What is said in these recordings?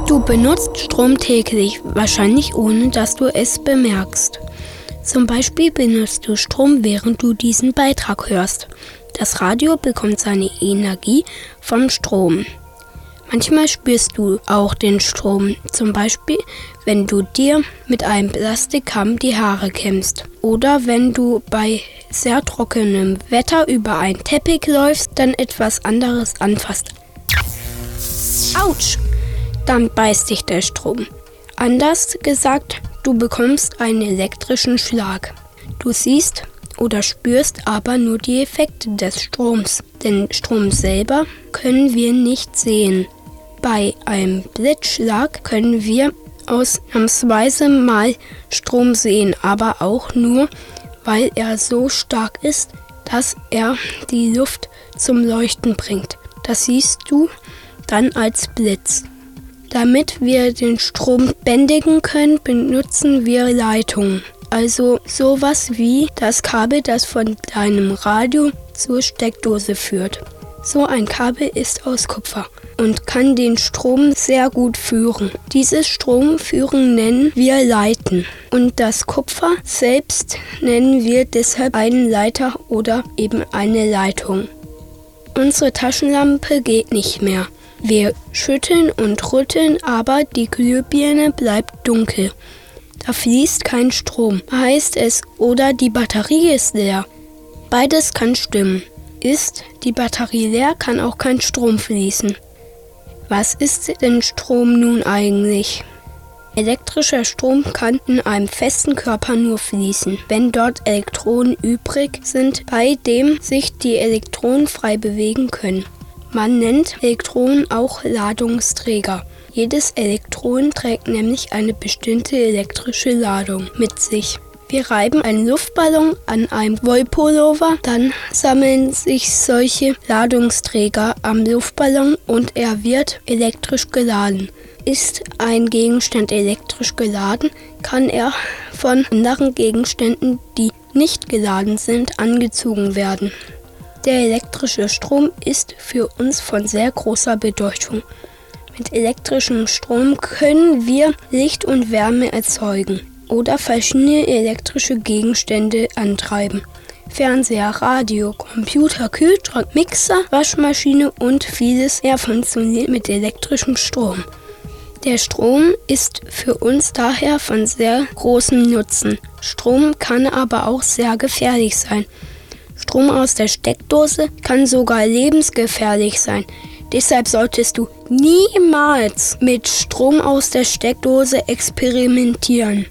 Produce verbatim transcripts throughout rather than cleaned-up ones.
Du benutzt Strom täglich, wahrscheinlich ohne dass du es bemerkst. Zum Beispiel benutzt du Strom, während du diesen Beitrag hörst. Das Radio bekommt seine Energie vom Strom. Manchmal spürst du auch den Strom, zum Beispiel, wenn du dir mit einem Plastikkamm die Haare kämmst. Oder wenn du bei sehr trockenem Wetter über einen Teppich läufst, dann etwas anderes anfasst. Autsch! Dann beißt dich der Strom. Anders gesagt, du bekommst einen elektrischen Schlag. Du siehst oder spürst aber nur die Effekte des Stroms. Denn Strom selber können wir nicht sehen. Bei einem Blitzschlag können wir ausnahmsweise mal Strom sehen, aber auch nur, weil er so stark ist, dass er die Luft zum Leuchten bringt. Das siehst du dann als Blitz. Damit wir den Strom bändigen können, benutzen wir Leitungen. Also sowas wie das Kabel, das von deinem Radio zur Steckdose führt. So ein Kabel ist aus Kupfer und kann den Strom sehr gut führen. Dieses Stromführen nennen wir Leiten. Und das Kupfer selbst nennen wir deshalb einen Leiter oder eben eine Leitung. Unsere Taschenlampe geht nicht mehr. Wir schütteln und rütteln, aber die Glühbirne bleibt dunkel. Da fließt kein Strom, heißt es, oder die Batterie ist leer. Beides kann stimmen. Ist die Batterie leer, kann auch kein Strom fließen. Was ist denn Strom nun eigentlich? Elektrischer Strom kann in einem festen Körper nur fließen, wenn dort Elektronen übrig sind, bei dem sich die Elektronen frei bewegen können. Man nennt Elektronen auch Ladungsträger. Jedes Elektron trägt nämlich eine bestimmte elektrische Ladung mit sich. Wir reiben einen Luftballon an einem Wollpullover, dann sammeln sich solche Ladungsträger am Luftballon und er wird elektrisch geladen. Ist ein Gegenstand elektrisch geladen, kann er von anderen Gegenständen, die nicht geladen sind, angezogen werden. Der elektrische Strom ist für uns von sehr großer Bedeutung. Mit elektrischem Strom können wir Licht und Wärme erzeugen oder verschiedene elektrische Gegenstände antreiben. Fernseher, Radio, Computer, Kühlschrank, Mixer, Waschmaschine und vieles mehr funktioniert mit elektrischem Strom. Der Strom ist für uns daher von sehr großem Nutzen. Strom kann aber auch sehr gefährlich sein. Strom aus der Steckdose kann sogar lebensgefährlich sein. Deshalb solltest du niemals mit Strom aus der Steckdose experimentieren.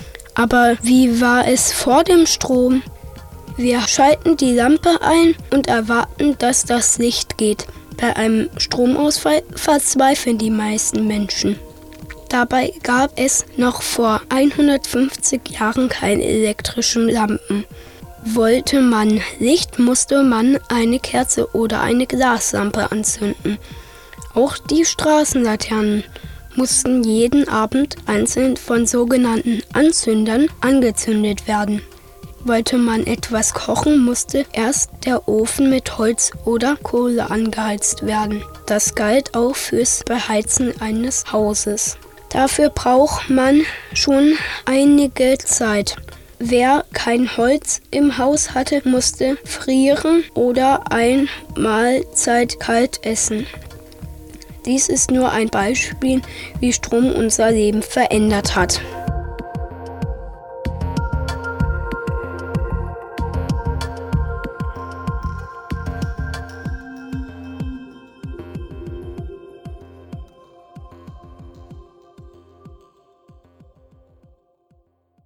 Aber wie war es vor dem Strom? Wir schalten die Lampe ein und erwarten, dass das Licht geht. Bei einem Stromausfall verzweifeln die meisten Menschen. Dabei gab es noch vor hundertfünfzig Jahren keine elektrischen Lampen. Wollte man Licht, musste man eine Kerze oder eine Glaslampe anzünden. Auch die Straßenlaternen mussten jeden Abend einzeln von sogenannten Anzündern angezündet werden. Wollte man etwas kochen, musste erst der Ofen mit Holz oder Kohle angeheizt werden. Das galt auch fürs Beheizen eines Hauses. Dafür braucht man schon einige Zeit. Wer kein Holz im Haus hatte, musste frieren oder eine Mahlzeit kalt essen. Dies ist nur ein Beispiel, wie Strom unser Leben verändert hat.